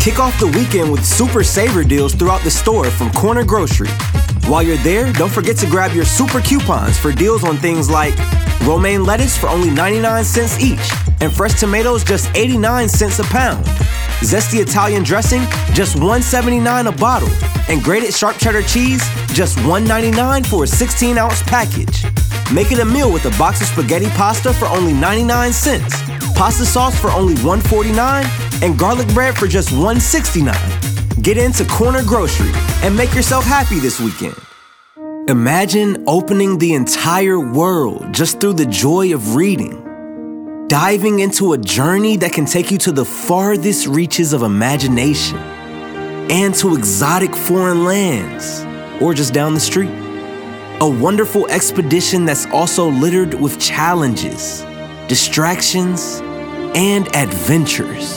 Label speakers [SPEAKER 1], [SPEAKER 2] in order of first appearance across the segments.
[SPEAKER 1] Kick off the weekend with super saver deals throughout the store from Corner Grocery. While you're there, don't forget to grab your super coupons for deals on things like romaine lettuce for only 99 cents each and fresh tomatoes just 89 cents a pound. Zesty Italian dressing, just $1.79 a bottle. And grated sharp cheddar cheese, just $1.99 for a 16-ounce package. Make it a meal with a box of spaghetti pasta for only 99 cents, pasta sauce for only $1.49, and garlic bread for just $1.69. Get into Corner Grocery and make yourself happy this weekend. Imagine opening the entire world just through the joy of reading. Diving into a journey that can take you to the farthest reaches of imagination and to exotic foreign lands or just down the street. A wonderful expedition that's also littered with challenges, distractions, and adventures.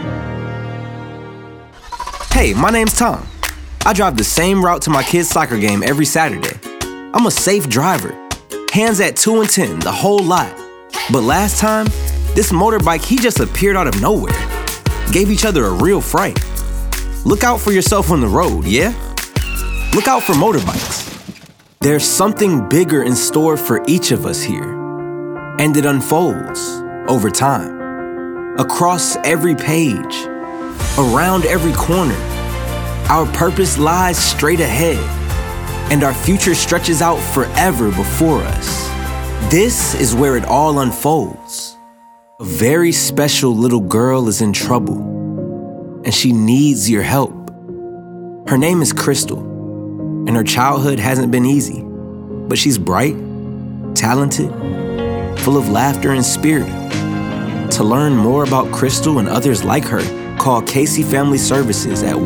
[SPEAKER 1] Hey, my name's Tom. I drive the same route to my kids' soccer game every Saturday. I'm a safe driver. Hands at 2 and 10, the whole lot. But last time, this motorbike, he just appeared out of nowhere. Gave each other a real fright. Look out for yourself on the road, yeah? Look out for motorbikes. There's something bigger in store for each of us here. And it unfolds over time. Across every page, around every corner. Our purpose lies straight ahead, and our future stretches out forever before us. This is where it all unfolds. A very special little girl is in trouble, and she needs your help. Her name is Crystal, and her childhood hasn't been easy, but she's bright, talented, full of laughter and spirit. To learn more about Crystal and others like her, call Casey Family Services at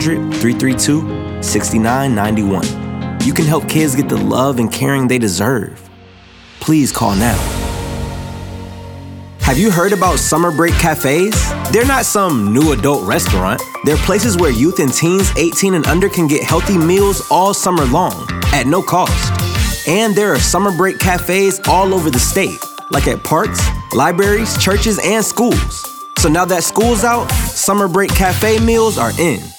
[SPEAKER 1] 1-800-332-6991. You can help kids get the love and caring they deserve. Please call now. Have you heard about summer break cafes? They're not some new adult restaurant. They're places where youth and teens 18 and under can get healthy meals all summer long at no cost. And there are summer break cafes all over the state, like at parks, libraries, churches, and schools. So now that school's out, summer break cafe meals are in.